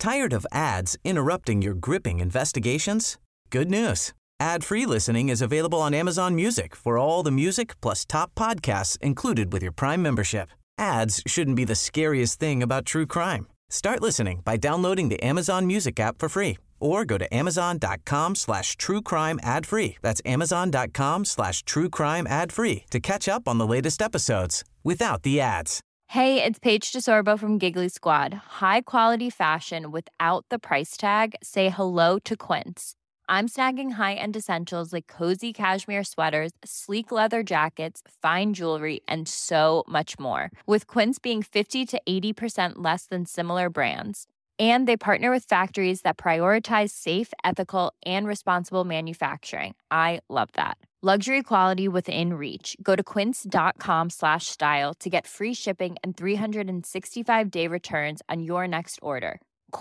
Tired of ads interrupting your gripping investigations? Good news. Ad-free listening is available on Amazon Music for all the music plus top podcasts included with your Prime membership. Ads shouldn't be the scariest thing about true crime. Start listening by downloading the Amazon Music app for free or go to amazon.com/truecrime ad-free. That's amazon.com/truecrime ad-free to catch up on the latest episodes without the ads. Hey, it's Paige DeSorbo from Giggly Squad. High quality fashion without the price tag. Say hello to Quince. I'm snagging high-end essentials like cozy cashmere sweaters, sleek leather jackets, fine jewelry, and so much more. With Quince being 50 to 80% less than similar brands. And they partner with factories that prioritize safe, ethical, and responsible manufacturing. I love that. Luxury quality within reach. Go to quince.com/style to get free shipping and 365-day returns on your next order.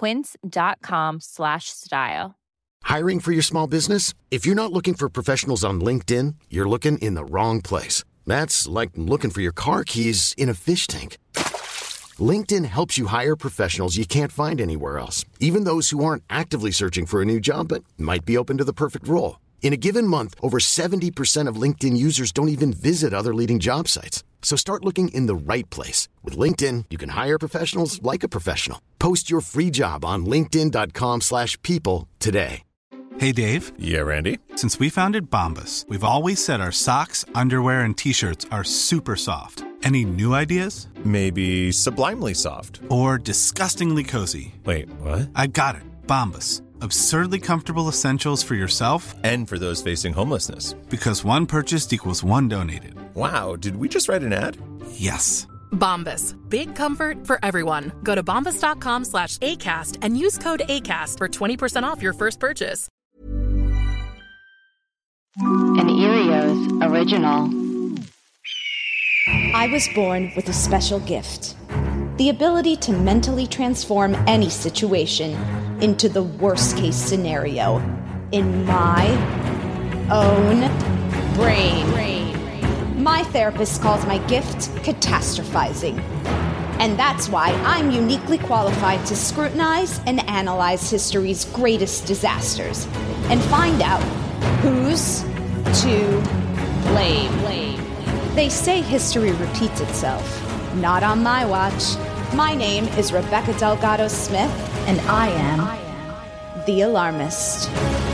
Quince.com/style. Hiring for your small business? If you're not looking for professionals on LinkedIn, you're looking in the wrong place. That's like looking for your car keys in a fish tank. LinkedIn helps you hire professionals you can't find anywhere else, even those who aren't actively searching for a new job but might be open to the perfect role. In a given month, over 70% of LinkedIn users don't even visit other leading job sites. So start looking in the right place. With LinkedIn, you can hire professionals like a professional. Post your free job on linkedin.com/people today. Hey, Dave. Yeah, Randy. Since we founded Bombas, we've always said our socks, underwear, and T-shirts are super soft. Any new ideas? Maybe sublimely soft. Or disgustingly cozy. Wait, what? I got it. Bombas. Absurdly comfortable essentials for yourself and for those facing homelessness. Because one purchased equals one donated. Wow, did we just write an ad? Yes. Bombas. Big comfort for everyone. Go to bombas.com/ACAST and use code ACAST for 20% off your first purchase. An Erios original. I was born with a special gift. The ability to mentally transform any situation into the worst-case scenario in my own brain. My therapist calls my gift catastrophizing. And that's why I'm uniquely qualified to scrutinize and analyze history's greatest disasters and find out who's to blame. They say history repeats itself. Not on my watch. My name is Rebecca Delgado Smith, and I am the Alarmist.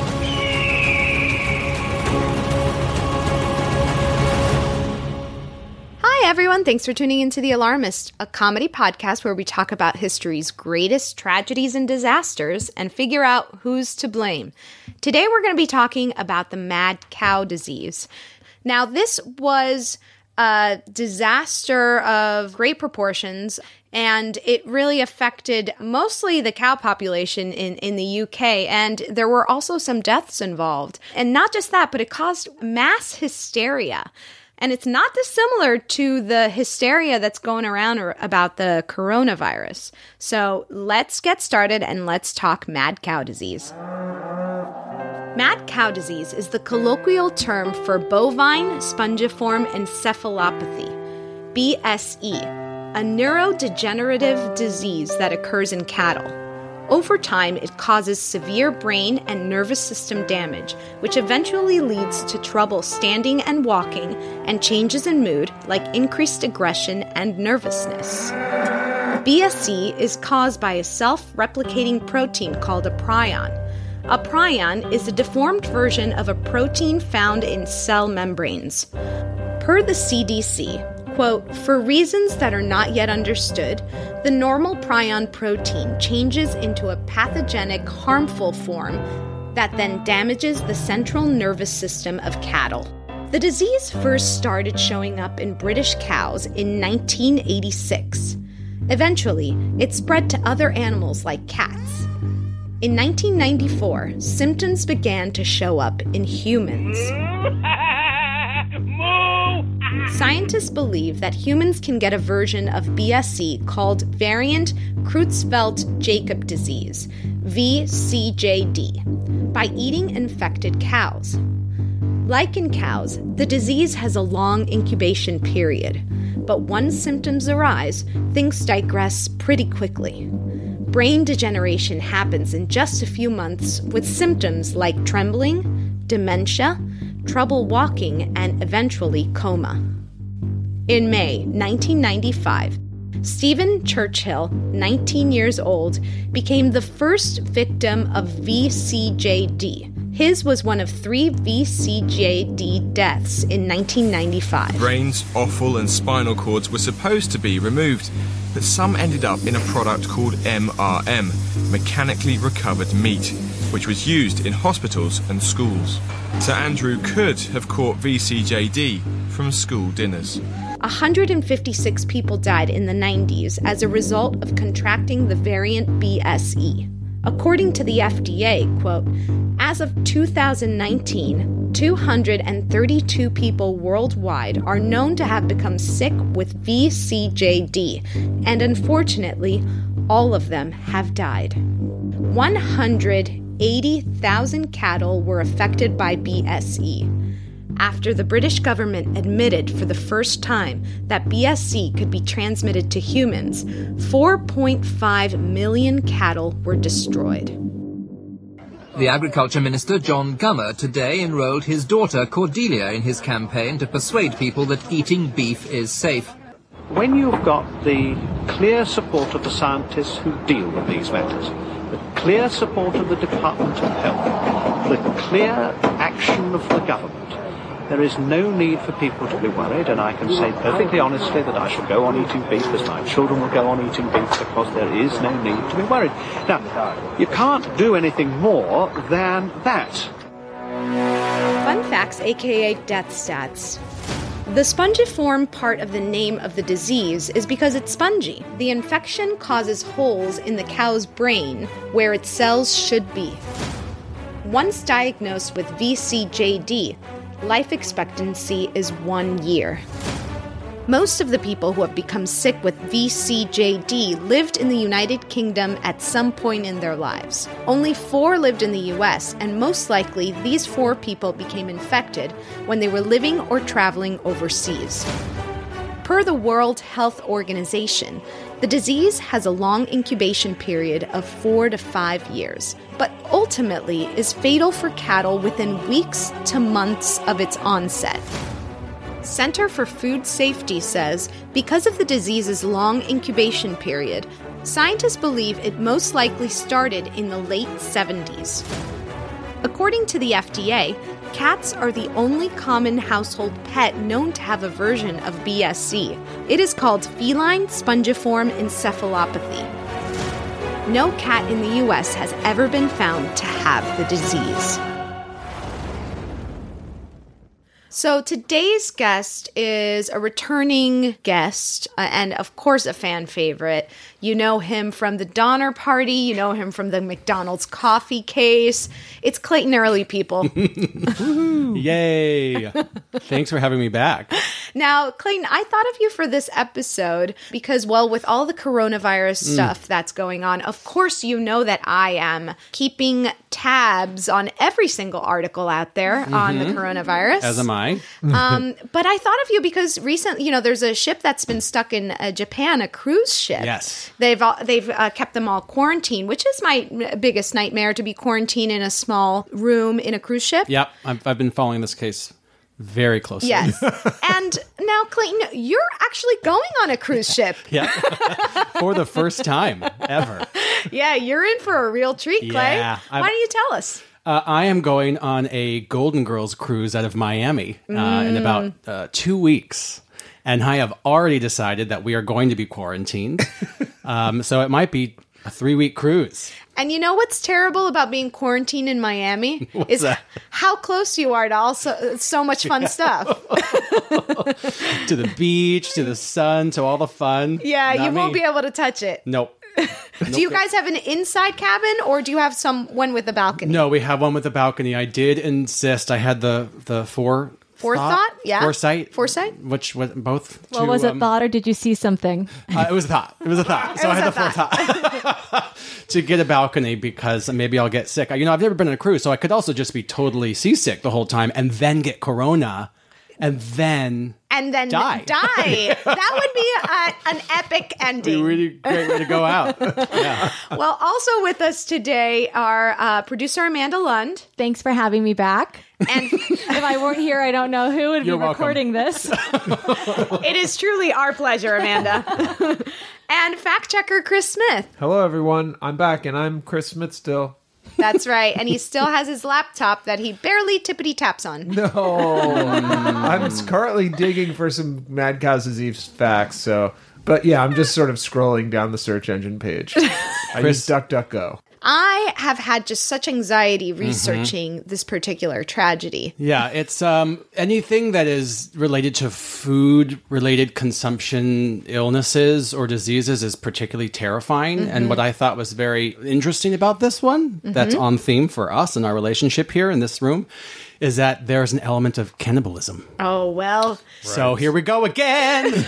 Hi, everyone. Thanks for tuning into The Alarmist, a comedy podcast where we talk about history's greatest tragedies and disasters and figure out who's to blame. Today, we're going to be talking about the mad cow disease. Now, this was a disaster of great proportions, and it really affected mostly the cow population in the UK, and there were also some deaths involved. And not just that, but it caused mass hysteria. And it's not dissimilar to the hysteria that's going around about the coronavirus. So let's get started and let's talk mad cow disease. Mad cow disease is the colloquial term for bovine spongiform encephalopathy, BSE, a neurodegenerative disease that occurs in cattle. Over time, it causes severe brain and nervous system damage, which eventually leads to trouble standing and walking and changes in mood like increased aggression and nervousness. BSE is caused by a self-replicating protein called a prion. A prion is a deformed version of a protein found in cell membranes. Per the CDC, quote, for reasons that are not yet understood, the normal prion protein changes into a pathogenic, harmful form that then damages the central nervous system of cattle. The disease first started showing up in British cows in 1986. Eventually, it spread to other animals like cats. In 1994, symptoms began to show up in humans. Scientists believe that humans can get a version of BSE called variant Creutzfeldt-Jakob disease, VCJD, by eating infected cows. Like in cows, the disease has a long incubation period, but once symptoms arise, things digress pretty quickly. Brain degeneration happens in just a few months with symptoms like trembling, dementia, trouble walking, and eventually coma. In May 1995, Stephen Churchill, 19 years old, became the first victim of VCJD. His was one of 3 VCJD deaths in 1995. Brains, offal, and spinal cords were supposed to be removed, but some ended up in a product called MRM, mechanically recovered meat, which was used in hospitals and schools. So Andrew could have caught VCJD from school dinners. 156 people died in the 90s as a result of contracting the variant BSE. According to the FDA, quote, as of 2019, 232 people worldwide are known to have become sick with VCJD, and unfortunately, all of them have died. 180,000 cattle were affected by BSE. After the British government admitted for the first time that BSE could be transmitted to humans, 4.5 million cattle were destroyed. The Agriculture Minister, John Gummer, today enrolled his daughter, Cordelia, in his campaign to persuade people that eating beef is safe. When you've got the clear support of the scientists who deal with these matters, the clear support of the Department of Health, the clear action of the government, there is no need for people to be worried, and I can say perfectly honestly that I shall go on eating beef as my children will go on eating beef because there is no need to be worried. Now, you can't do anything more than that. Fun facts, aka death stats. The spongiform part of the name of the disease is because it's spongy. The infection causes holes in the cow's brain where its cells should be. Once diagnosed with VCJD, life expectancy is 1 year. Most of the people who have become sick with VCJD lived in the United Kingdom at some point in their lives. Only 4 lived in the US, and most likely these 4 people became infected when they were living or traveling overseas. Per the World Health Organization, the disease has a long incubation period of 4 to 5 years, but ultimately is fatal for cattle within weeks to months of its onset. Center for Food Safety says because of the disease's long incubation period, scientists believe it most likely started in the late 70s. According to the FDA, cats are the only common household pet known to have a version of BSE. It is called feline spongiform encephalopathy. No cat in the U.S. has ever been found to have the disease. So today's guest is a returning guest and, of course, a fan favorite. You know him from the Donner Party. You know him from the McDonald's coffee case. It's Clayton Early, people. Yay. Thanks for having me back. Now, Clayton, I thought of you for this episode because, well, with all the coronavirus stuff that's going on, of course you know that I am keeping tabs on every single article out there on the coronavirus. As am I. But I thought of you because recently, there's a ship that's been stuck in Japan, a cruise ship. Yes. They've kept them all quarantined, which is my biggest nightmare, to be quarantined in a small room in a cruise ship. Yep. I've been following this case very closely. Yes. And now, Clayton, you're actually going on a cruise ship. Yeah. For the first time ever. Yeah, you're in for a real treat, Clay. Yeah. Why don't you tell us? I am going on a Golden Girls cruise out of Miami in about 2 weeks. And I have already decided that we are going to be quarantined. So it might be a 3-week cruise. And you know what's terrible about being quarantined in Miami? What's that? How close you are to so much fun stuff. To the beach, to the sun, to all the fun. Yeah, Not you won't me. be able to touch it. Nope. Do you guys have an inside cabin, or do you have one with a balcony? No, we have one with a balcony. I did insist. I had the Foresight? Yeah. Foresight? Which was both. Well, was it thought, or did you see something? It was a thought. It was a thought. So I had the forethought to get a balcony because maybe I'll get sick. I've never been on a cruise, so I could also just be totally seasick the whole time and then get corona. And then and then die. That would be an epic ending. Be a really great way to go out. Yeah. Well, also with us today are producer Amanda Lund. Thanks for having me back. And if I weren't here, I don't know who would You're be recording this. It is truly our pleasure, Amanda. And fact checker Chris Smith. Hello, everyone. I'm back, and I'm Chris Smith still. That's right. And he still has his laptop that he barely tippity taps on. No. I'm currently digging for some Mad Cow's Disease facts, so... But yeah, I'm just sort of scrolling down the search engine page. I use DuckDuckGo. I have had just such anxiety researching this particular tragedy. Yeah, it's anything that is related to food-related consumption illnesses or diseases is particularly terrifying. And what I thought was very interesting about this one, that's on theme for us and our relationship here in this room, is that there's an element of cannibalism. Oh, well. So here we go again.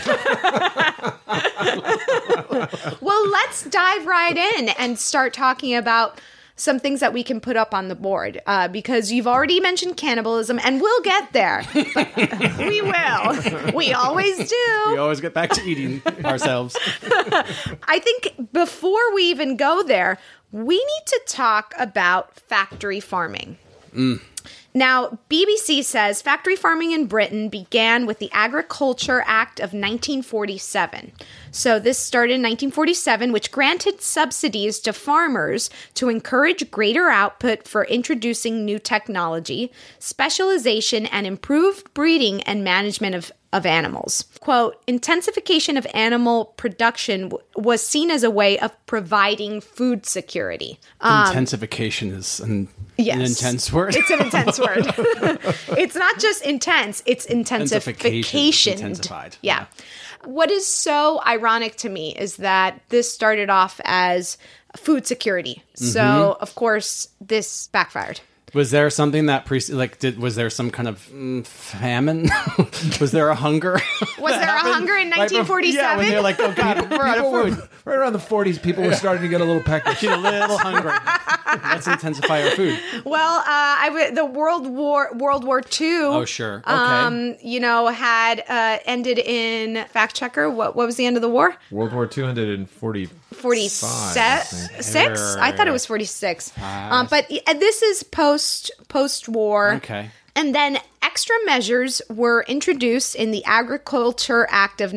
Well, let's dive right in and start talking about some things that we can put up on the board, because you've already mentioned cannibalism, and we'll get there. We will. We always do. We always get back to eating ourselves. I think before we even go there, we need to talk about factory farming. Now, BBC says factory farming in Britain began with the Agriculture Act of 1947. So this started in 1947, which granted subsidies to farmers to encourage greater output for introducing new technology, specialization, and improved breeding and management of animals. Quote, intensification of animal production was seen as a way of providing food security. Intensification is an intense word. It's an intense word. It's not just intense, it's intensification. Intensified. Yeah. What is so ironic to me is that this started off as food security. So, of course, this backfired. Was there something that was there some kind of famine? Was there a hunger? Was there a hunger in 1947? Yeah, when they're like, oh God, we're out of food. Right around the 40s, people were starting to get a little peckish. Get a little hungry. Let's intensify our food. Well, the World War II. Oh, sure. Okay. Had ended in fact checker. What was the end of the war? World War II ended in 46. I thought it was 46. But this is post-war. Okay. And then extra measures were introduced in the Agriculture Act of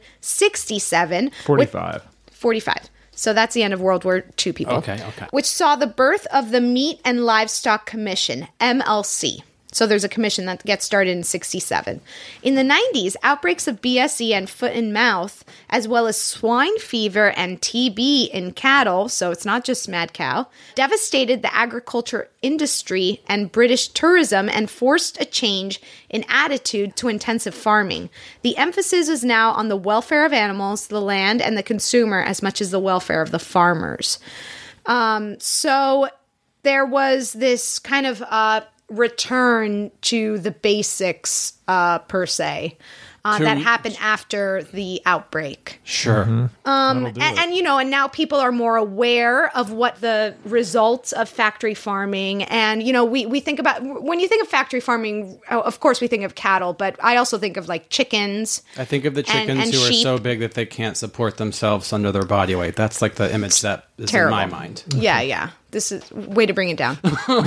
1967. 45. 45. So that's the end of World War II, people. Okay. Which saw the birth of the Meat and Livestock Commission, MLC. So there's a commission that gets started in 67. In the 90s, outbreaks of BSE and foot and mouth, as well as swine fever and TB in cattle, so it's not just mad cow, devastated the agriculture industry and British tourism and forced a change in attitude to intensive farming. The emphasis is now on the welfare of animals, the land, and the consumer as much as the welfare of the farmers. So there was this kind of return to the basics, per se, that happened after the outbreak. Sure. And now people are more aware of what the results of factory farming, and we think about, when you think of factory farming, of course we think of cattle, but I also think of like chickens. I think of the chickens and who sheep. are so big that they can't support themselves under their body weight. That's like the image that is Terrible. in my mind. Yeah. This is way to bring it down.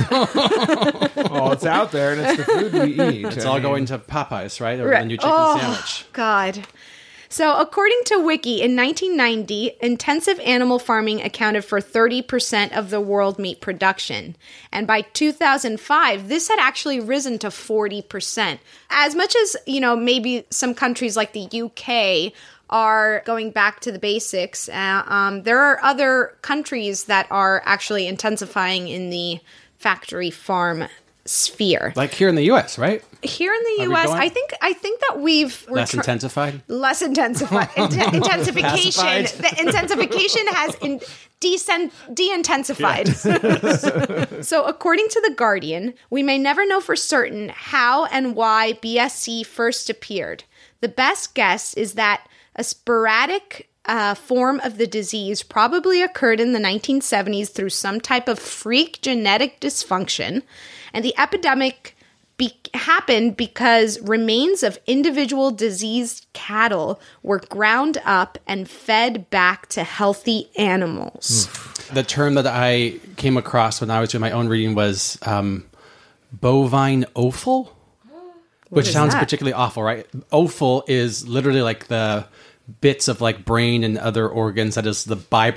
Oh, it's out there, and it's the food we eat. It's all going to Popeyes, right? Or a new chicken sandwich. God. So according to Wiki, in 1990, intensive animal farming accounted for 30% of the world meat production. And by 2005, this had actually risen to 40%. As much as, maybe some countries like the UK are going back to the basics, there are other countries that are actually intensifying in the factory farm sphere. Like here in the U.S., right? Here in the U.S., I think that we're intensified. Less intensified. Intensification. The intensification has de-intensified. So according to The Guardian, we may never know for certain how and why BSE first appeared. The best guess is that a sporadic form of the disease probably occurred in the 1970s through some type of freak genetic dysfunction, and the epidemic happened because remains of individual diseased cattle were ground up and fed back to healthy animals. The term that I came across when I was doing my own reading was bovine offal, which sounds particularly awful, right? Offal is literally like the bits of like brain and other organs that is the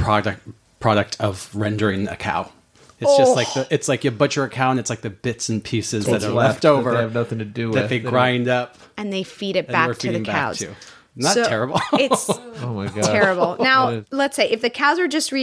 product of rendering a cow. It's just like it's like you butcher a cow and it's like the bits and pieces that are left over that they have nothing to do with. That they grind up. And they feed it back to the cows. Not terrible. It's oh my God. Terrible. Now, let's say if the cows are just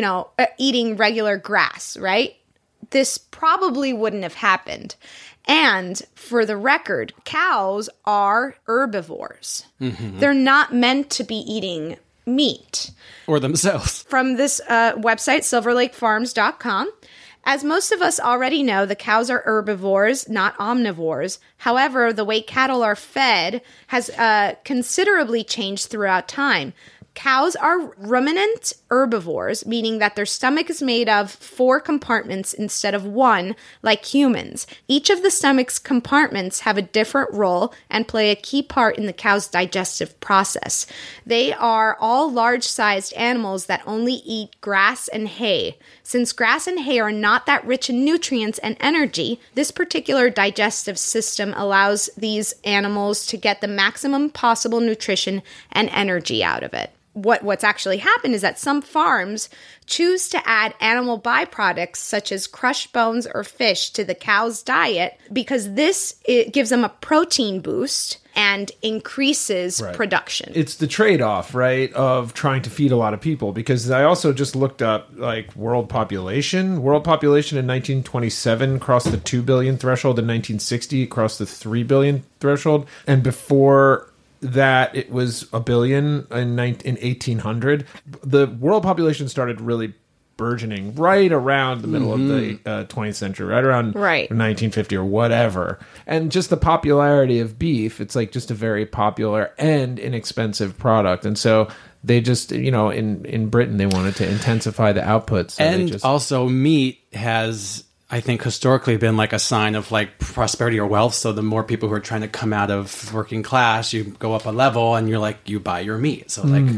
eating regular grass, right? This probably wouldn't have happened. And for the record, cows are herbivores. Mm-hmm. They're not meant to be eating meat. Or themselves. From this website, silverlakefarms.com. As most of us already know, the cows are herbivores, not omnivores. However, the way cattle are fed has considerably changed throughout time. Cows are ruminant herbivores, meaning that their stomach is made of 4 compartments instead of 1, like humans. Each of the stomach's compartments have a different role and play a key part in the cow's digestive process. They are all large-sized animals that only eat grass and hay. Since grass and hay are not that rich in nutrients and energy, this particular digestive system allows these animals to get the maximum possible nutrition and energy out of it. What's actually happened is that some farms choose to add animal byproducts such as crushed bones or fish to the cow's diet because it gives them a protein boost and increases production. It's the trade-off, right, of trying to feed a lot of people, because I also just looked up like world population. World population in 1927 crossed the 2 billion threshold. In 1960 crossed the 3 billion threshold. And before that it was a billion in 1800. The world population started really burgeoning right around the middle of the 20th century, right around 1950 or whatever. And just the popularity of beef, it's like just a very popular and inexpensive product. And so they just, in Britain, they wanted to intensify the output. So and also meat has, I think, historically been like a sign of like prosperity or wealth. So the more people who are trying to come out of working class, you go up a level and you're like, you buy your meat. So like,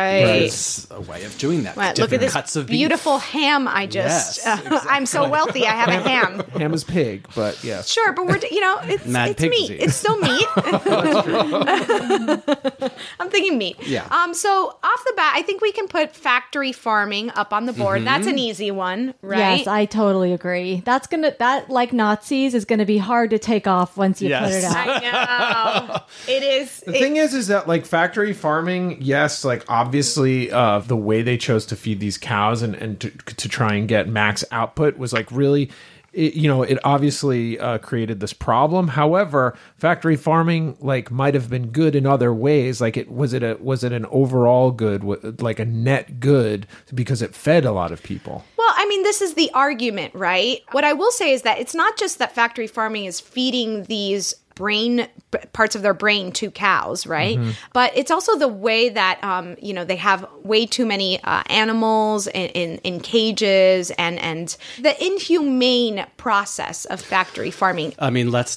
it's a way of doing that. Right. Look at this cuts of beautiful beef. ham I just, exactly. I'm so wealthy, I have a ham. Ham is pig, but yes. Sure, but we're, it's meat. It's still meat. I'm thinking meat. Yeah. So off the bat, I think we can put factory farming up on the board. That's an easy one, right? Yes, I totally agree. That like Nazis is gonna be hard to take off once you put it out. I know. It is. The thing is that like factory farming, yes, like obviously the way they chose to feed these cows and to try and get max output was like really, it obviously created this problem. However, factory farming like might have been good in other ways. Like was it an overall good, like a net good, because it fed a lot of people? Well, I mean, this is the argument, right? What I will say is that it's not just that factory farming is feeding these parts of their brain to cows, right? Mm-hmm. But it's also the way that, they have way too many animals in cages and the inhumane process of factory farming. I mean, let's.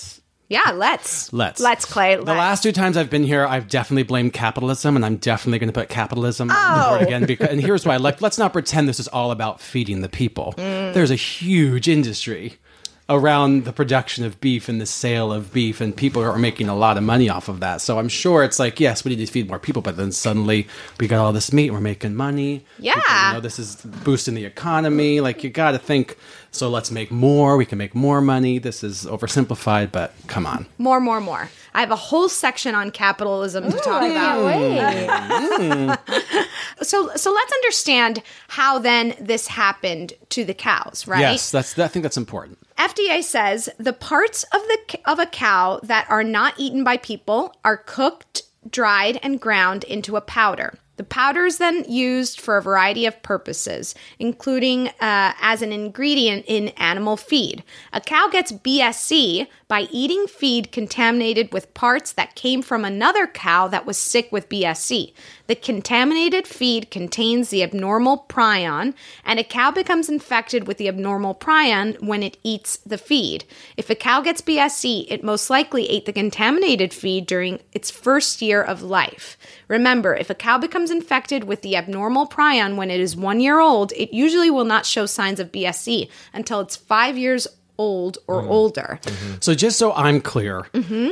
Clay. The last 2 times I've been here, I've definitely blamed capitalism, and I'm definitely going to put capitalism on the board again. And here's why. Let's not pretend this is all about feeding the people. There's a huge industry around the production of beef and the sale of beef, and people are making a lot of money off of that. So I'm sure it's like, yes, we need to feed more people, but then suddenly we got all this meat, we're making money. Yeah. People, this is boosting the economy. Like, you got to think, so let's make more, we can make more money. This is oversimplified, but come on. More. I have a whole section on capitalism to talk about. So let's understand how then this happened to the cows, right? Yes, I think that's important. FDA says the parts of a cow that are not eaten by people are cooked, dried, and ground into a powder. The powder is then used for a variety of purposes, including as an ingredient in animal feed. A cow gets BSE by eating feed contaminated with parts that came from another cow that was sick with BSE. The contaminated feed contains the abnormal prion, and a cow becomes infected with the abnormal prion when it eats the feed. If a cow gets BSE, it most likely ate the contaminated feed during its first year of life. Remember, if a cow becomes infected with the abnormal prion when it is 1 year old, it usually will not show signs of BSE until it's 5 years old or older. So just so I'm clear,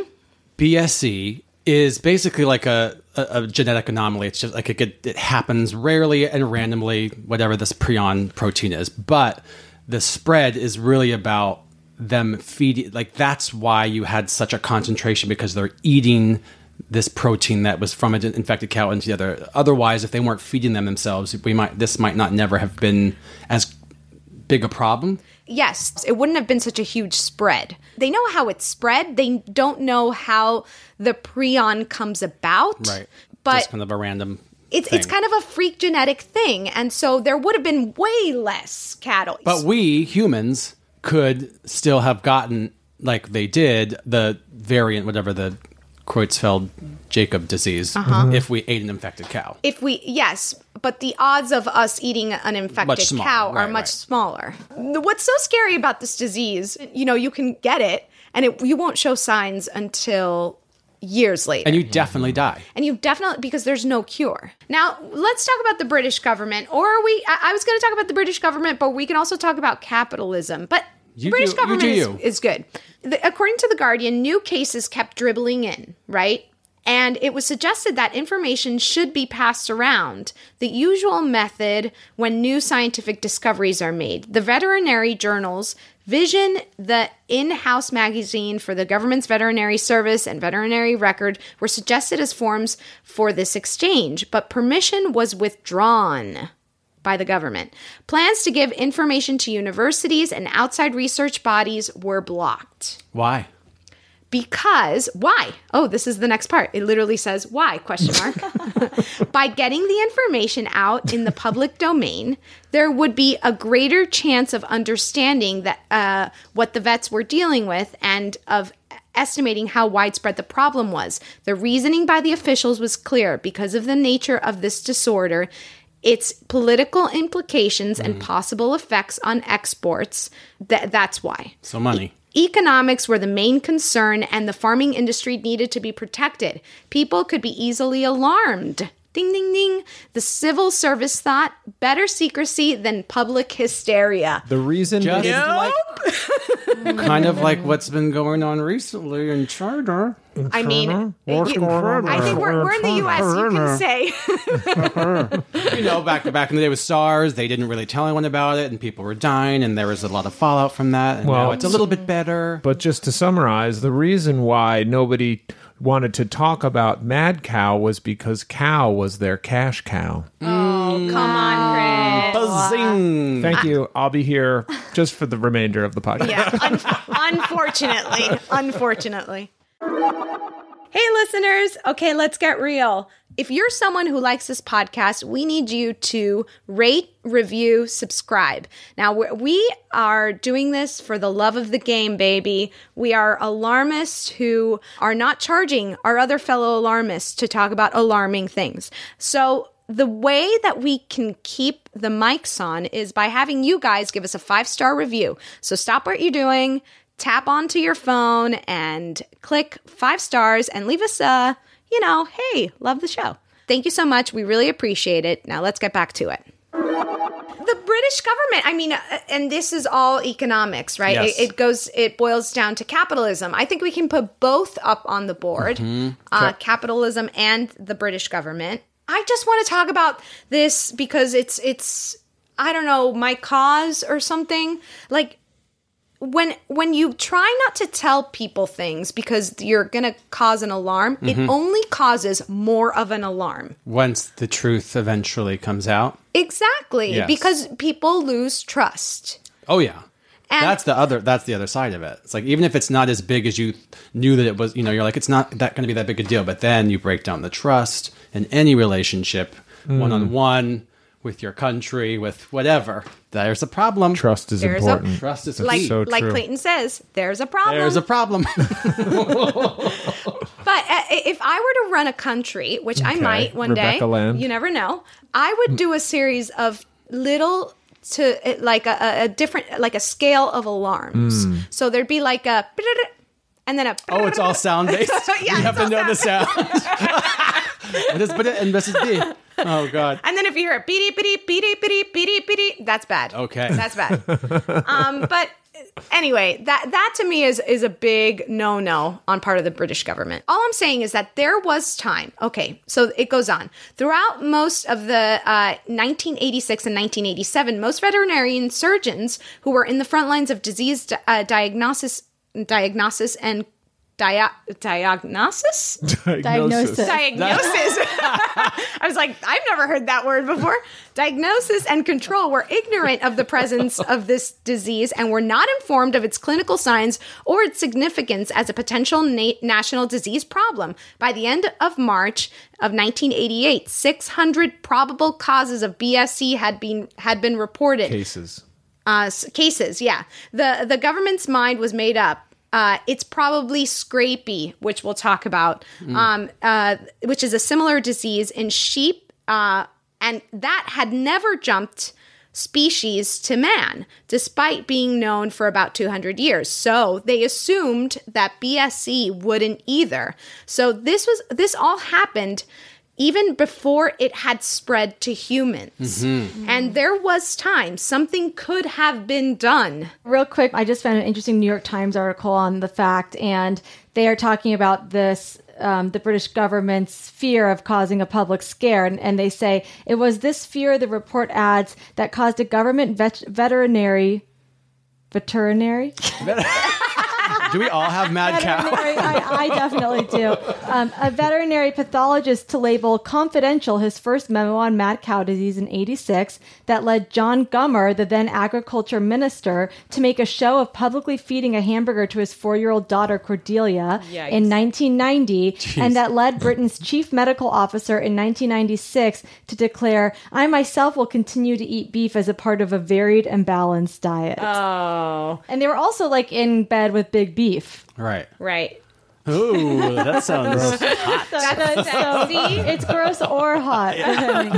BSE is basically like a genetic anomaly. It's just like it happens rarely and randomly, whatever this prion protein is. But the spread is really about them feeding. Like that's why you had such a concentration, because they're eating this protein that was from an infected cow into the other. Otherwise, if they weren't feeding them themselves, this might not never have been as big a problem. Yes, it wouldn't have been such a huge spread. They know how it's spread. They don't know how the prion comes about. Right. But just kind of a random It's kind of a freak genetic thing. And so there would have been way less cattle. But we, humans, could still have gotten, like they did, the variant, whatever the Creutzfeldt-Jakob disease, if we ate an infected cow. Yes, but the odds of us eating an infected cow are much smaller. What's so scary about this disease, you can get it, and you won't show signs until years later. And you definitely die. Because there's no cure. Now, let's talk about the British government. I was going to talk about the British government, but we can also talk about capitalism. But the British government is good. According to The Guardian, new cases kept dribbling in, right? And it was suggested that information should be passed around, the usual method when new scientific discoveries are made. The veterinary journals, Vision, the in-house magazine for the government's veterinary service, and Veterinary Record were suggested as forms for this exchange, but permission was withdrawn by the government. Plans to give information to universities and outside research bodies were blocked. Why? Why? Oh, this is the next part. It literally says, why, ? By getting the information out in the public domain, there would be a greater chance of understanding that what the vets were dealing with and of estimating how widespread the problem was. The reasoning by the officials was clear. Because of the nature of this disorder, its political implications and possible effects on exports, that's why. So money. Economics were the main concern, and the farming industry needed to be protected. People could be easily alarmed. Ding, ding, ding. The civil service thought better secrecy than public hysteria. The reason kind of like what's been going on recently in China. I think we're in the U.S., you can say. Back in the day with SARS, they didn't really tell anyone about it, and people were dying, and there was a lot of fallout from that, and now it's a little bit better. But just to summarize, the reason why nobody wanted to talk about Mad Cow was because cow was their cash cow. Oh, come on, Chris. Buzzing. Thank you. I'll be here just for the remainder of the podcast. Yeah, unfortunately. Hey, listeners. Okay, let's get real. If you're someone who likes this podcast, we need you to rate, review, subscribe. Now, we are doing this for the love of the game, baby. We are alarmists who are not charging our other fellow alarmists to talk about alarming things. So the way that we can keep the mics on is by having you guys give us a 5-star review. So stop what you're doing, tap onto your phone and click 5 stars and leave us hey, love the show. Thank you so much. We really appreciate it. Now let's get back to it. The British government, and this is all economics, right? Yes. It boils down to capitalism. I think we can put both up on the board, capitalism and the British government. I just want to talk about this because it's I don't know, my cause or something. Like, when you try not to tell people things because you're going to cause an alarm, it only causes more of an alarm. Once the truth eventually comes out. Exactly. Yes. Because people lose trust. Oh, yeah. And that's the other side of it. It's like, even if it's not as big as you knew that it was, you're like, it's not going to be that big a deal. But then you break down the trust in any relationship. one-on-one with your country, with whatever, there's a problem. Trust is important. Trust is like, key. like Clayton says, there's a problem. There's a problem. But if I were to run a country, which I might one Rebecca day, Land. you never know, I would do a series of little to like a different, like a scale of alarms. So there'd be like a, and then a. Oh, it's all sound based. Yeah, you have to know the sound. Oh God. And then if you hear it, beady, beady, beady, beady, beady, beady, that's bad. Okay. That's bad. But anyway, that to me is a big no on part of the British government. All I'm saying is that there was time. Okay, so it goes on. Throughout most of the 1986 and 1987, most veterinary surgeons who were in the front lines of disease diagnosis and diagnosis. Diagnosis. I was like, I've never heard that word before. Diagnosis and control were ignorant of the presence of this disease and were not informed of its clinical signs or its significance as a potential national disease problem. By the end of March of 1988, 600 probable causes of BSE had been reported. Cases, yeah. The government's mind was made up. It's probably scrapie, which we'll talk about, which is a similar disease in sheep, and that had never jumped species to man, despite being known for about 200 years. So they assumed that BSE wouldn't either. So this all happened even before it had spread to humans. And there was time. Something could have been done. Real quick, I just found an interesting New York Times article on the fact, and they are talking about this, the British government's fear of causing a public scare. And they say, it was this fear, the report adds, that caused a government veterinary? Do we all have mad cow? I definitely do. A veterinary pathologist to label confidential his first memo on mad cow disease in 86 that led John Gummer, the then agriculture minister, to make a show of publicly feeding a hamburger to his 4-year-old daughter Cordelia in 1990, Jeez. And that led Britain's chief medical officer in 1996 to declare, I myself will continue to eat beef as a part of a varied and balanced diet. Oh. And they were also like in bed with Big Beef. Right. Ooh, that sounds hot. That's sexy. It's gross or hot. Depending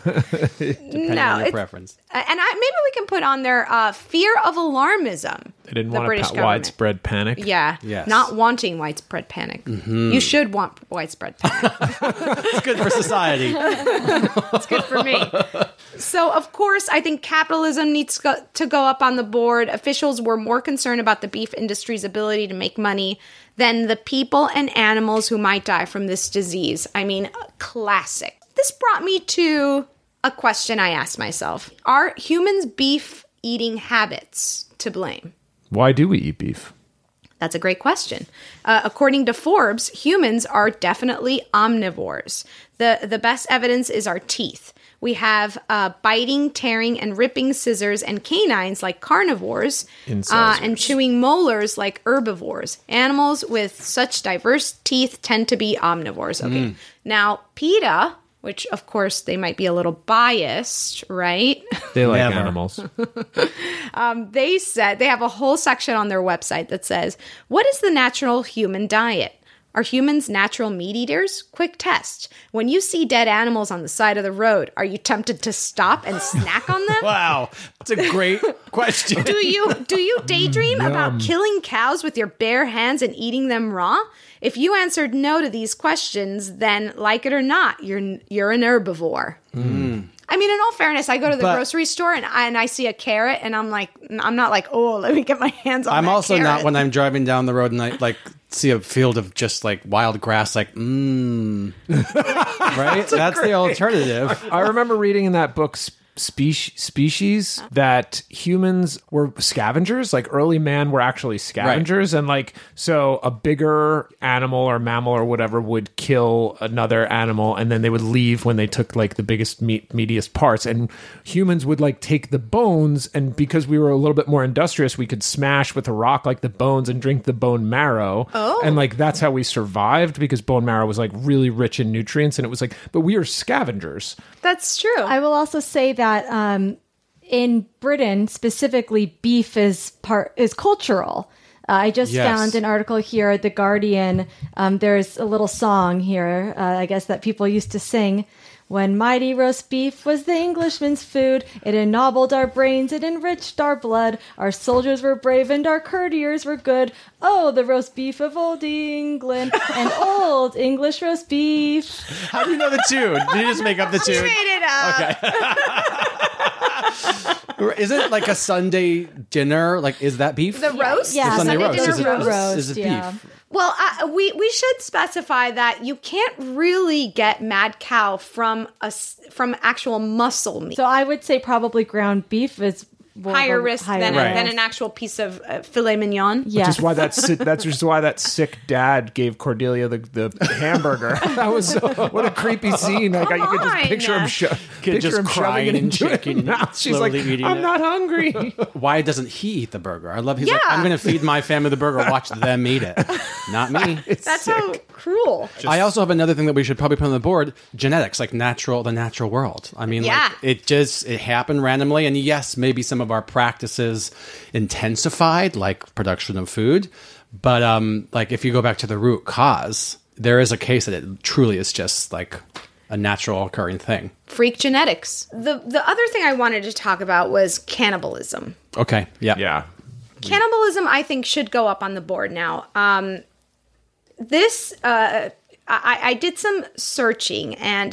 on your preference. And maybe we can put on there fear of alarmism. They didn't want widespread panic. Yeah. Yes. Not wanting widespread panic. You should want widespread panic. It's good for society. It's good for me. So, of course, I think capitalism needs to go up on the board. Officials were more concerned about the beef industry's ability to make money than the people and animals who might die from this disease. I mean, classic. This brought me to a question I asked myself. Are humans' beef eating habits to blame? Why do we eat beef? That's a great question. According to Forbes, humans are definitely omnivores. The best evidence is our teeth. We have biting, tearing, and ripping scissors and canines like carnivores, and chewing molars like herbivores. Animals with such diverse teeth tend to be omnivores. Okay. Now, PETA, which of course they might be a little biased, right? They like animals. They said they have a whole section on their website that says, what is the natural human diet? Are humans natural meat eaters? Quick test. When you see dead animals on the side of the road, are you tempted to stop and snack on them? Wow, that's a great question. Do you daydream about killing cows with your bare hands and eating them raw? If you answered no to these questions, then like it or not, you're an herbivore. I mean, in all fairness, I go to the grocery store and I see a carrot and I'm not like, oh, let me get my hands on that I'm also carrot. not when I'm driving down the road and I like see a field of just like wild grass, like, right? That's the alternative. I remember reading in that book species that humans were scavengers. Like early man were actually scavengers, and like so a bigger animal or mammal or whatever would kill another animal, and then they would leave when they took like the biggest meatiest parts. And humans would like take the bones, and because we were a little bit more industrious, we could smash with a rock like the bones and drink the bone marrow. And like that's how we survived, because bone marrow was like really rich in nutrients, and it was like, but we are scavengers. That's true. I will also say that in Britain specifically, beef is cultural. I just found an article here at The Guardian. There's a little song here, I guess, that people used to sing. When mighty roast beef was the Englishman's food, it ennobled our brains, it enriched our blood. Our soldiers were brave and our courtiers were good. Oh, the roast beef of old England and old English roast beef. How do you know the tune? Did you just make up the tune? I made it up. Okay. Is it like a Sunday dinner? Like, is that beef? The roast? Yeah, the Sunday roast. dinner roast. Is it yeah. beef? Well, we should specify that you can't really get mad cow from actual muscle meat. So I would say probably ground beef is higher risk than an actual piece of filet mignon. Yes. Which is why that's just why that sick dad gave Cordelia the hamburger. That was what a creepy scene. Like you could just picture him crying and shaking and She's like, eating I'm it. not hungry. Why doesn't he eat the burger? I love. He's like, I'm going to feed my family the burger. Watch them eat it, not me. That's sick. How cruel. I also have another thing that we should probably put on the board: genetics, like the natural world. I mean, like it happened randomly, and yes, maybe some of our practices intensified, like production of food, but like if you go back to the root cause, there is a case that it truly is just like a natural occurring thing. Freak genetics. The other thing I wanted to talk about was cannibalism. Okay. Yeah. Cannibalism, I think, should go up on the board now. I did some searching, and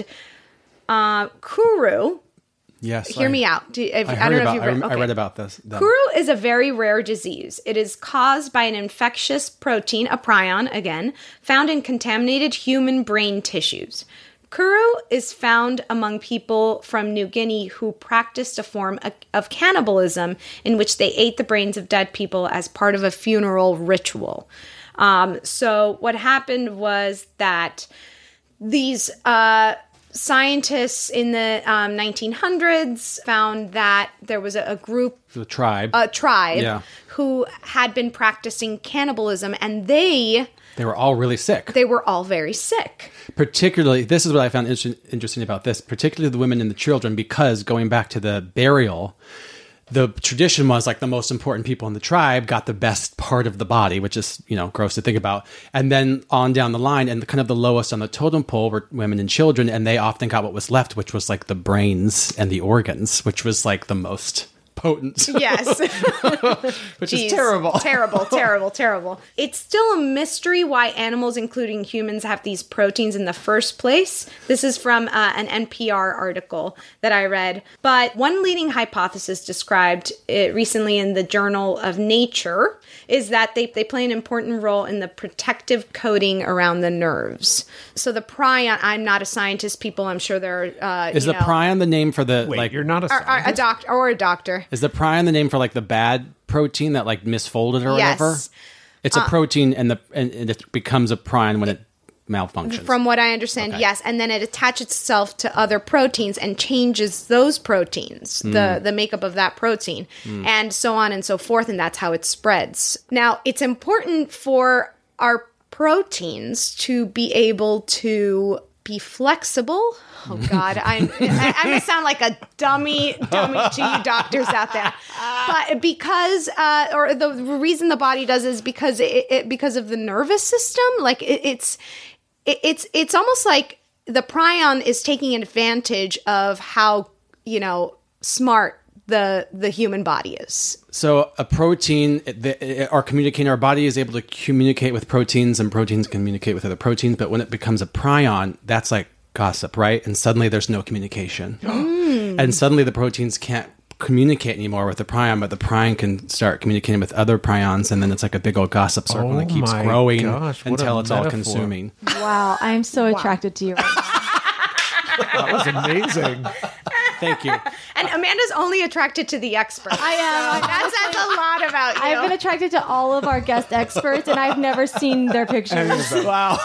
Kuru. Yes. Hear me out. I don't know if you've read. I read about this. Kuru is a very rare disease. It is caused by an infectious protein, a prion, again, found in contaminated human brain tissues. Kuru is found among people from New Guinea who practiced a form of cannibalism in which they ate the brains of dead people as part of a funeral ritual. So what happened was that these scientists in the 1900s found that there was a group, a tribe, who had been practicing cannibalism, and they were all really sick. They were all very sick. Particularly, this is what I found interesting about this, particularly the women and the children, because going back to the burial, the tradition was like the most important people in the tribe got the best part of the body, which is, gross to think about. And then on down the line, and kind of the lowest on the totem pole were women and children, and they often got what was left, which was like the brains and the organs, which was like the most potent. Yes. Which is terrible. Terrible. It's still a mystery why animals, including humans, have these proteins in the first place. This is from an NPR article that I read. But one leading hypothesis described recently in the Journal of Nature is that they play an important role in the protective coating around the nerves. So the prion, I'm not a scientist, people, I'm sure there are... Is the prion the name for the... Wait, you're not a scientist? A doctor. Is the prion the name for like the bad protein that like misfolded or whatever? It's a protein, and it becomes a prion when it malfunctions. From what I understand, yes. And then it attaches itself to other proteins and changes those proteins, the makeup of that protein, and so on and so forth. And that's how it spreads. Now, it's important for our proteins to be able to be flexible. Oh God, I'm gonna sound like a dummy to you doctors out there. But because, or the reason the body does is because because of the nervous system. Like it's almost like the prion is taking advantage of how smart the human body is. So a protein, our body is able to communicate with proteins, and proteins communicate with other proteins. But when it becomes a prion, that's like gossip, right? And suddenly there's no communication. And suddenly the proteins can't communicate anymore with the prion, but the prion can start communicating with other prions, and then it's like a big old gossip circle that keeps growing until it's all consuming. Wow, I'm so attracted to you right now. That was amazing. Thank you. And Amanda's only attracted to the expert. I am. So that says a lot about you. I've been attracted to all of our guest experts, and I've never seen their pictures. Wow.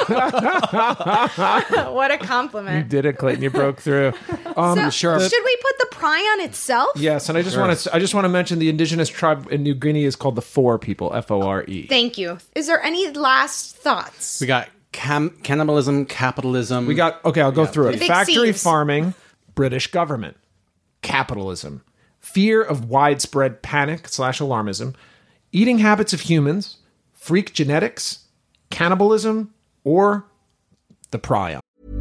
What a You compliment. did it, Clayton. You broke through. Sure. Should we put the prion itself? Yes, and I just want to mention the indigenous tribe in New Guinea is called the Fore people, Fore. Thank you. Is there any last thoughts? We got cannibalism, capitalism. We got I'll go through it. Big Factory Cs. farming, British government, capitalism, fear of widespread panic / alarmism, eating habits of humans, freak genetics, cannibalism, or the prion.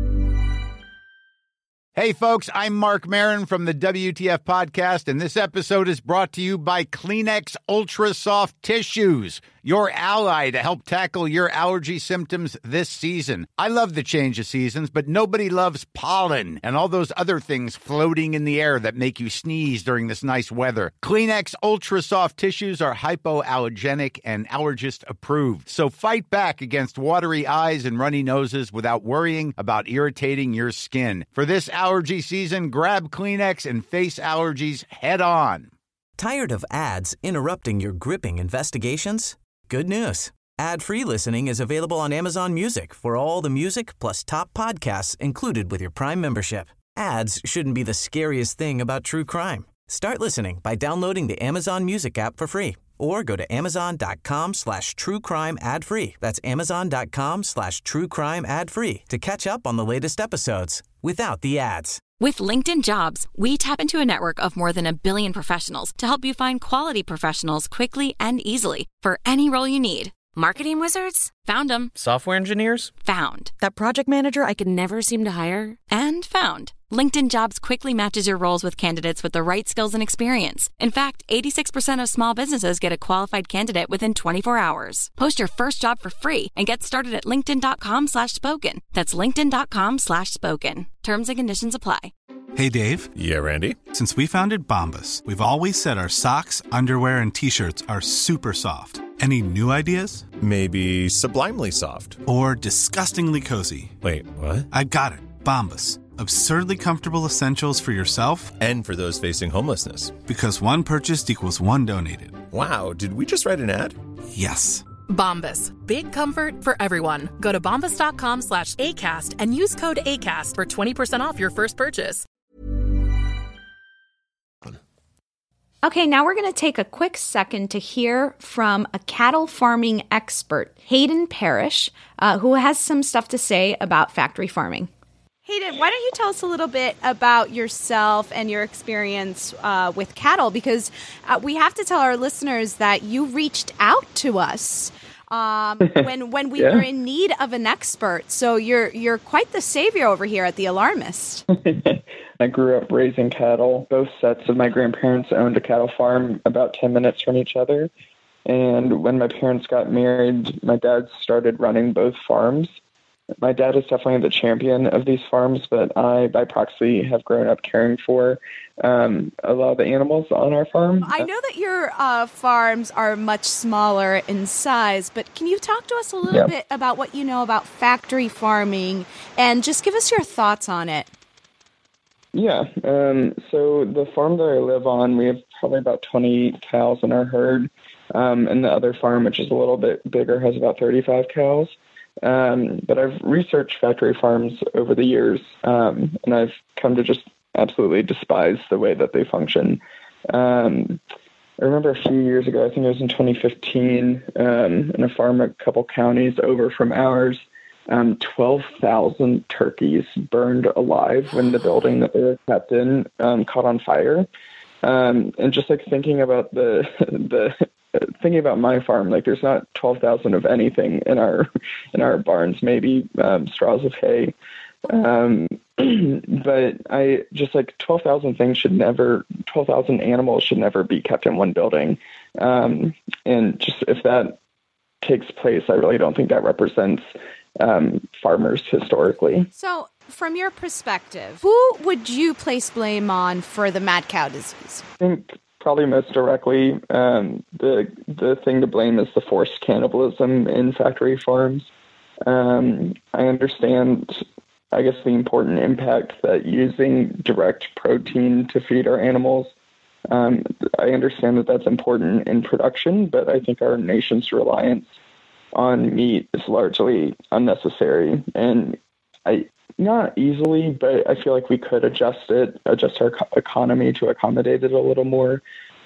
Hey, folks, I'm Mark Maron from the WTF Podcast, and this episode is brought to you by Kleenex Ultra Soft Tissues, your ally to help tackle your allergy symptoms this season. I love the change of seasons, but nobody loves pollen and all those other things floating in the air that make you sneeze during this nice weather. Kleenex Ultra Soft Tissues are hypoallergenic and allergist approved, so fight back against watery eyes and runny noses without worrying about irritating your skin. For this allergy season, grab Kleenex and face allergies head on. Tired of ads interrupting your gripping investigations? Good news. Ad-free listening is available on Amazon Music for all the music plus top podcasts included with your Prime membership. Ads shouldn't be the scariest thing about true crime. Start listening by downloading the Amazon Music app for free or go to amazon.com/truecrime ad-free. That's amazon.com/truecrime ad-free to catch up on the latest episodes without the ads. With LinkedIn Jobs, we tap into a network of more than 1 billion professionals to help you find quality professionals quickly and easily for any role you need. Marketing wizards? Found them. Software engineers? Found. That project manager I could never seem to hire? And found. LinkedIn Jobs quickly matches your roles with candidates with the right skills and experience. In fact, 86% of small businesses get a qualified candidate within 24 hours. Post your first job for free and get started at linkedin.com/spoken. That's linkedin.com/spoken. Terms and conditions apply. Hey, Dave. Yeah, Randy. Since we founded Bombas, we've always said our socks, underwear, and T-shirts are super soft. Any new ideas? Maybe sublimely soft. Or disgustingly cozy. Wait, what? I got it. Bombas. Absurdly comfortable essentials for yourself and for those facing homelessness. Because one purchased equals one donated. Wow, did we just write an ad? Yes. Bombas. Big comfort for everyone. Go to bombas.com/ACAST and use code ACAST for 20% off your first purchase. Okay, now we're going to take a quick second to hear from a cattle farming expert, Hayden Parrish, who has some stuff to say about factory farming. Hayden, why don't you tell us a little bit about yourself and your experience with cattle? Because we have to tell our listeners that you reached out to us when we were in need of an expert. So you're quite the savior over here at The Alarmist. I grew up raising cattle. Both sets of my grandparents owned a cattle farm about 10 minutes from each other. And when my parents got married, my dad started running both farms. My dad is definitely the champion of these farms, but I, by proxy, have grown up caring for a lot of the animals on our farm. I know that your farms are much smaller in size, but can you talk to us a little bit about what you know about factory farming and just give us your thoughts on it? Yeah. So the farm that I live on, we have probably about 20 cows in our herd. And the other farm, which is a little bit bigger, has about 35 cows. But I've researched factory farms over the years, and I've come to just absolutely despise the way that they function. I remember a few years ago, I think it was in 2015, in a farm a couple counties over from ours, 12,000 turkeys burned alive when the building that they were kept in caught on fire. And just like thinking about thinking about my farm, like there's not 12,000 of anything in our barns, maybe straws of hay. But I just like 12,000 animals should never be kept in one building. And just if that takes place, I really don't think that represents farmers historically. So from your perspective, who would you place blame on for the mad cow disease? I think probably most directly, the thing to blame is the forced cannibalism in factory farms. I understand I guess, the important impact that using direct protein to feed our animals. I understand that that's important in production, but I think our nation's reliance on meat is largely unnecessary. And not easily, but I feel like we could adjust our economy to accommodate it a little more.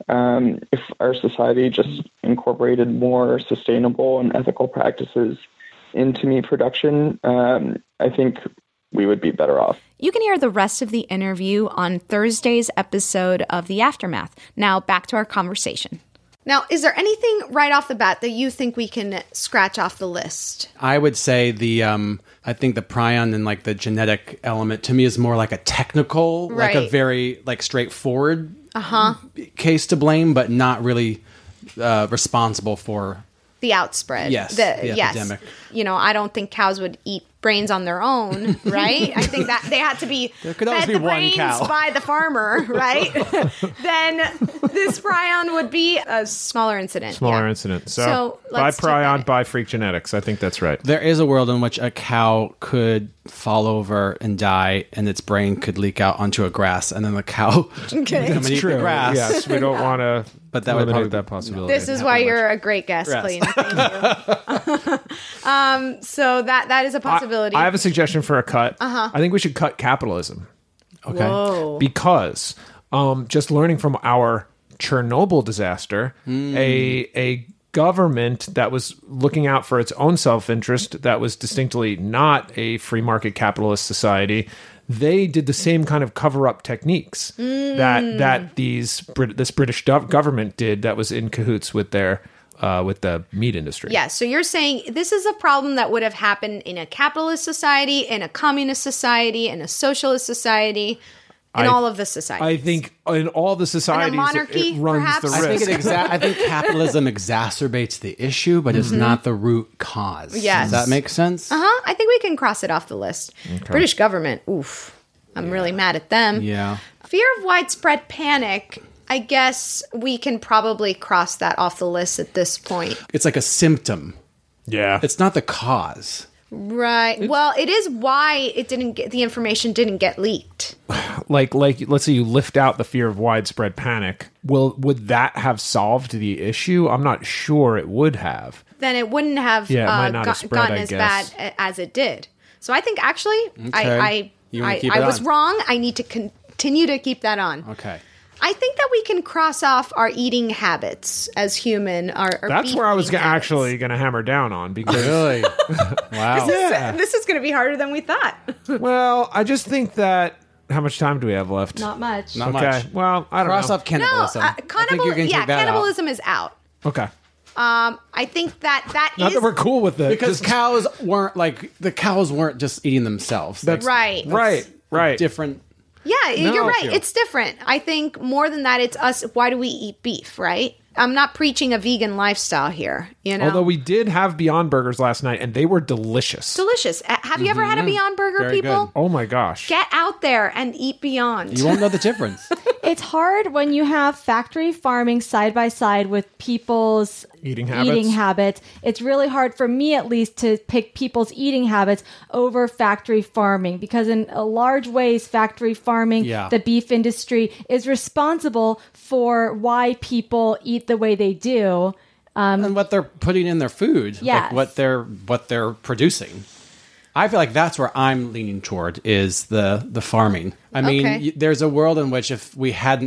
If our society just incorporated more sustainable and ethical practices into meat production, I think we would be better off. You can hear the rest of the interview on Thursday's episode of The Aftermath. Now, back to our conversation. Now, is there anything right off the bat that you think we can scratch off the list? I would say I think the prion and like the genetic element to me is more like a technical, like a very like straightforward case to blame, but not really responsible for the outspread. Yes, the epidemic. I don't think cows would eat brains on their own, right? I think that they had to be there could always fed be the one brains cow by the farmer, right? Then this prion would be a smaller incident. Incident. So by let's prion, by freak genetics. I think that's right. There is a world in which a cow could fall over and die, and its brain could leak out onto a grass, and then the cow would come and eat the grass. Yes, we don't want to. But that would probably that possibility. This is why you're a great guest, Clean. Thank you. So that is a possibility. I have a suggestion for a cut. Uh-huh. I think we should cut capitalism. Okay. Whoa. Because just learning from our Chernobyl disaster, a government that was looking out for its own self-interest, that was distinctly not a free market capitalist society, they did the same kind of cover-up techniques that this British government did that was in cahoots with their with the meat industry. Yeah, so you're saying this is a problem that would have happened in a capitalist society, in a communist society, in a socialist society, in all of the societies. I think in all the societies, in a monarchy, it runs perhaps? the risk. I think capitalism exacerbates the issue, but it's not the root cause. Yes. Does that make sense? I think we can cross it off the list. Okay. British government, oof. I'm really mad at them. Yeah. Fear of widespread panic, I guess we can probably cross that off the list at this point. It's like a symptom. Yeah. It's not the cause. Right. Well, it is why the information didn't get leaked. Like let's say you lift out the fear of widespread panic. Would that have solved the issue? I'm not sure it would have. Then it wouldn't have, it might not have spread, gotten I as guess. bad as it did. So I think actually Okay. I was wrong. I need to continue to keep that on. Okay. I think that we can cross off our eating habits as human. That's where I was actually going to hammer down on because really, wow, this is going to be harder than we thought. Well, I just think that how much time do we have left? Not much. Not okay. much. Well, I don't Cross know. off cannibalism. No, I think you can take that cannibalism out. is out. Okay. I think that Not is that we're cool with it because cows weren't just eating themselves. That's right. Right. Different. Yeah, you're right. Sure. It's different. I think more than that, it's us. Why do we eat beef, right? I'm not preaching a vegan lifestyle here, you know? Although we did have Beyond Burgers last night, and they were delicious. Delicious. Have you ever had a Beyond Burger, Very people? good. Oh my gosh. Get out there and eat Beyond. You won't know the difference. It's hard when you have factory farming side by side with people's eating habits. It's really hard for me, at least, to pick people's eating habits over factory farming because in a large ways, factory farming, the beef industry is responsible for why people eat the way they do. And what they're putting in their food. Yes. Like what they're producing. I feel like that's where I'm leaning toward is the farming. I mean, there's a world in which if we hadn't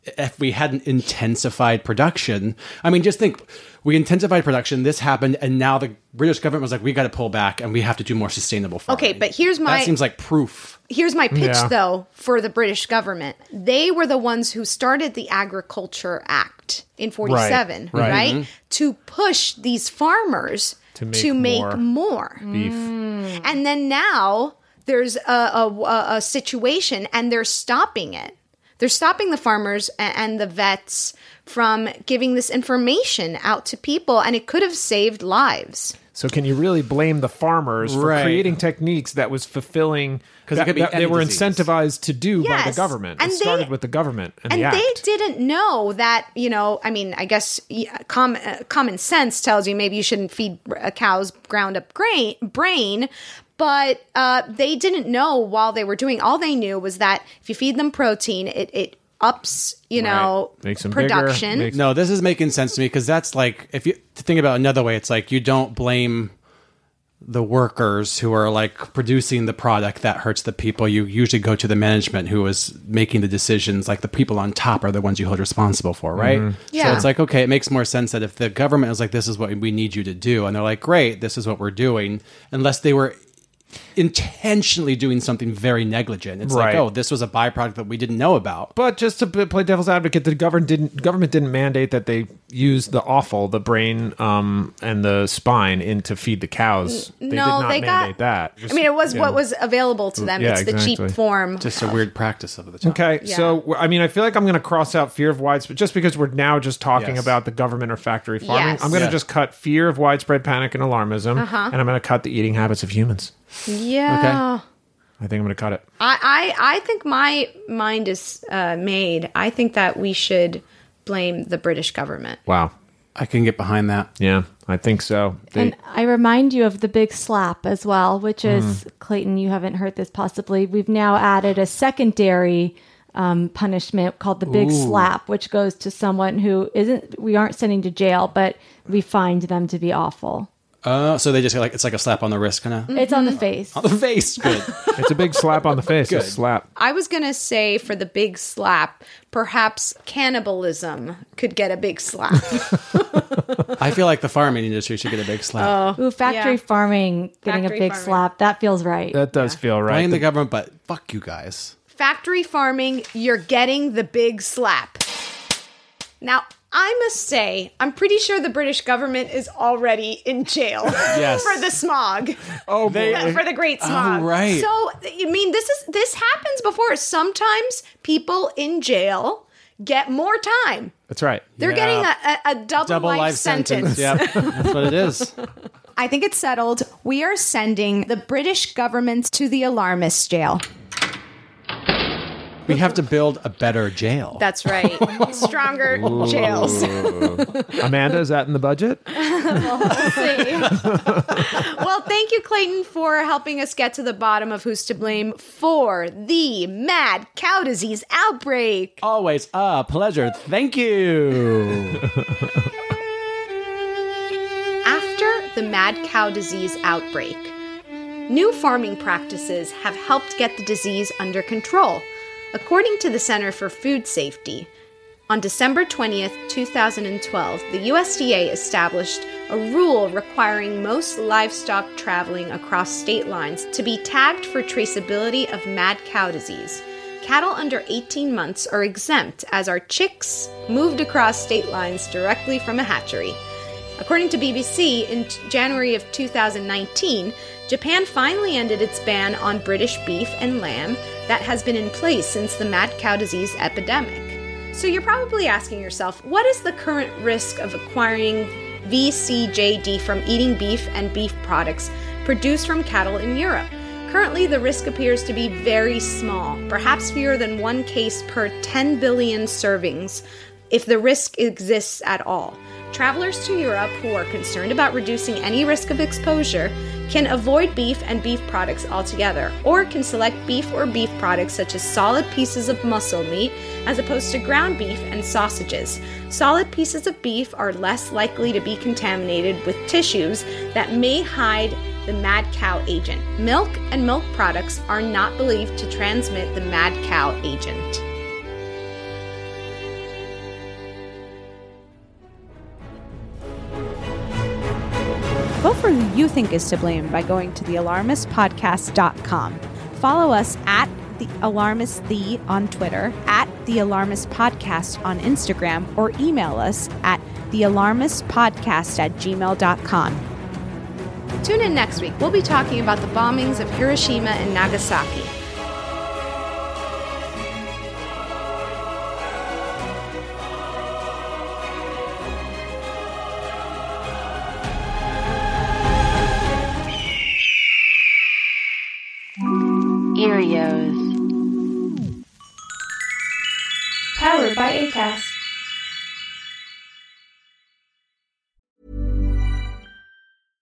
intensified production, I mean, just think, we intensified production, this happened, and now the British government was like, we got to pull back and we have to do more sustainable farming. Okay, but that seems like proof. Here's my pitch, though, for the British government. They were the ones who started the Agriculture Act in 47, right? Mm-hmm. To push these farmers to make more beef. And then now there's a situation and they're stopping it. They're stopping the farmers and the vets from giving this information out to people, and it could have saved lives. So can you really blame the farmers for creating techniques that was fulfilling that they were incentivized to do by the government? And it started with the government and the act. act. They didn't know that, I mean, I guess common sense tells you maybe you shouldn't feed a cow's ground up brain, But they didn't know while they were doing. All they knew was that if you feed them protein, it ups, Makes them production. bigger, No, this is making sense to me because that's like, if you think about it another way, it's like you don't blame the workers who are like producing the product that hurts the people. You usually go to the management who is making the decisions. Like the people on top are the ones you hold responsible for, right? Yeah. So it's like, okay, it makes more sense that if the government is like, this is what we need you to do, and they're like, great, this is what we're doing, unless they were intentionally doing something very negligent. It's like, oh, this was a byproduct that we didn't know about. But just to play devil's advocate, the government didn't mandate that they use the offal, the brain, and the spine to feed the cows. They did not mandate that. It was what was available to them. It's the cheap form. Just a weird practice of the time. Okay, so I feel like I'm going to cross out fear of widespread, just because we're now just talking about the government or factory farming. Yes. I'm going to just cut fear of widespread panic and alarmism, and I'm going to cut the eating habits of humans. Yeah. I think I'm going to cut it. I think my mind is made. I think that we should blame the British government. Wow. I can get behind that. Yeah, I think so. And I remind you of the big slap as well, which is, Clayton, you haven't heard this possibly. We've now added a secondary punishment called the big slap, which goes to someone who we aren't sending to jail, but we find them to be awful. So they just it's like a slap on the wrist, kind of. It's on the face. On the face, good. It's a big slap on the face. Good. A slap. I was going to say for the big slap, perhaps cannibalism could get a big slap. I feel like the farming industry should get a big slap. Ooh, factory farming getting a big slap. That feels right. That does feel right. Blame the government, but fuck you guys. Factory farming, you're getting the big slap. Now, I must say, I'm pretty sure the British government is already in jail for the smog. Oh, boy. For the Great Smog. Oh, right. So, this happens before. Sometimes people in jail get more time. That's right. They're getting a double life sentence. Yeah, that's what it is. I think it's settled. We are sending the British government to the alarmist jail. We have to build a better jail. That's right. Stronger jails. Amanda, is that in the budget? We'll see. Well, thank you, Clayton, for helping us get to the bottom of who's to blame for the mad cow disease outbreak. Always a pleasure. Thank you. After the mad cow disease outbreak, new farming practices have helped get the disease under control. According to the Center for Food Safety, on December 20th, 2012, the USDA established a rule requiring most livestock traveling across state lines to be tagged for traceability of mad cow disease. Cattle under 18 months are exempt, as are chicks moved across state lines directly from a hatchery. According to BBC, in January of 2019, Japan finally ended its ban on British beef and lamb that has been in place since the mad cow disease epidemic. So you're probably asking yourself, what is the current risk of acquiring VCJD from eating beef and beef products produced from cattle in Europe? Currently, the risk appears to be very small, perhaps fewer than one case per 10 billion servings, if the risk exists at all. Travelers to Europe who are concerned about reducing any risk of exposure can avoid beef and beef products altogether, or can select beef or beef products such as solid pieces of muscle meat as opposed to ground beef and sausages. Solid pieces of beef are less likely to be contaminated with tissues that may hide the mad cow agent. Milk and milk products are not believed to transmit the mad cow agent. Vote for who you think is to blame by going to thealarmistpodcast.com. Follow us at The Alarmist The on Twitter, at The Alarmist Podcast on Instagram, or email us at thealarmistpodcast@gmail.com. Tune in next week. We'll be talking about the bombings of Hiroshima and Nagasaki. Erios. Powered by Acast. Hey,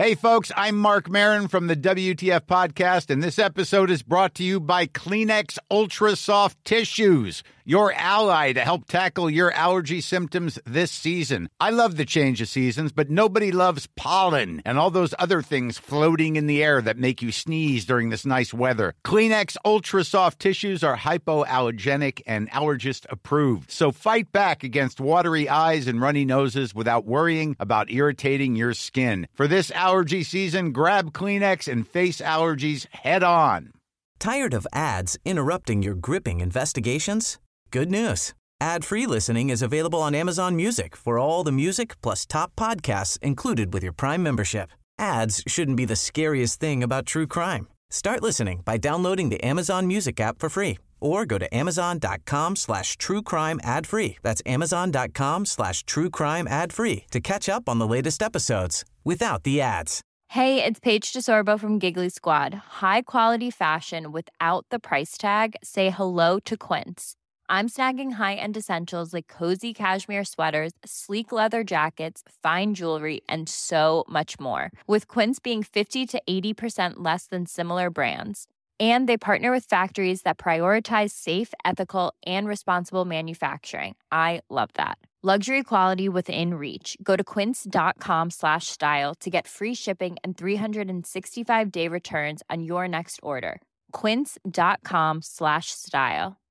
Hey, folks, I'm Mark Maron from the WTF Podcast, and this episode is brought to you by Kleenex Ultra Soft Tissues, your ally to help tackle your allergy symptoms this season. I love the change of seasons, but nobody loves pollen and all those other things floating in the air that make you sneeze during this nice weather. Kleenex Ultra Soft Tissues are hypoallergenic and allergist approved, so fight back against watery eyes and runny noses without worrying about irritating your skin. For this allergy season, grab Kleenex and face allergies head on. Tired of ads interrupting your gripping investigations? Good news. Ad-free listening is available on Amazon Music for all the music plus top podcasts included with your Prime membership. Ads shouldn't be the scariest thing about true crime. Start listening by downloading the Amazon Music app for free or go to amazon.com/truecrime ad-free. That's amazon.com/truecrime ad-free to catch up on the latest episodes without the ads. Hey, it's Paige DeSorbo from Giggly Squad. High quality fashion without the price tag. Say hello to Quince. I'm snagging high-end essentials like cozy cashmere sweaters, sleek leather jackets, fine jewelry, and so much more. With Quince being 50 to 80% less than similar brands. And they partner with factories that prioritize safe, ethical, and responsible manufacturing. I love that. Luxury quality within reach. Go to quince.com/style to get free shipping and 365-day returns on your next order. Quince.com/style.